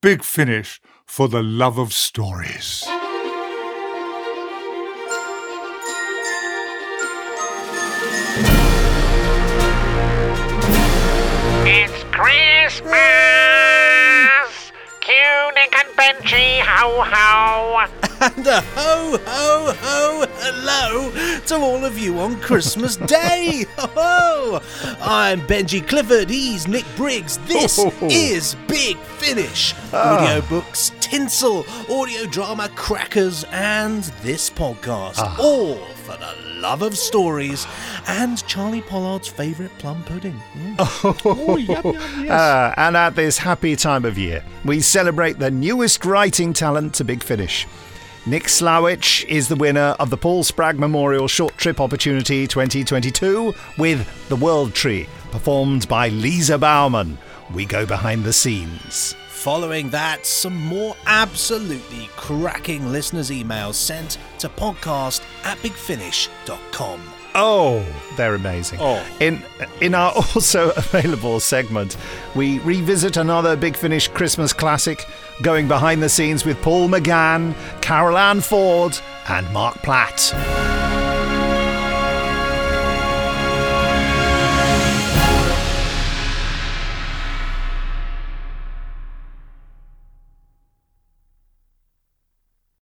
Big Finish for the love of stories. It's Christmas! Cue Nick and Benji, ho ho! And a ho, ho, ho, hello to all of you on Christmas Day. Ho, ho. I'm Benji Clifford, he's Nick Briggs. This is Big Finish. Audiobooks, tinsel, audio drama, crackers, and this podcast. All for the love of stories and Charlie Pollard's favourite plum pudding. Oh, yum, yum, yes. And at this happy time of year, we celebrate the newest writing talent to Big Finish. Nick Slawich is the winner of the Paul Spragg Memorial Short Trip Opportunity 2022 with The World Tree, performed by Lisa Bauman. We go behind the scenes. Following that, some more absolutely cracking listeners' emails sent to podcast@bigfinish.com. Oh, they're amazing. Oh. In our also available segment, we revisit another Big Finish Christmas classic, going behind the scenes with Paul McGann, Carol Ann Ford, and Mark Platt.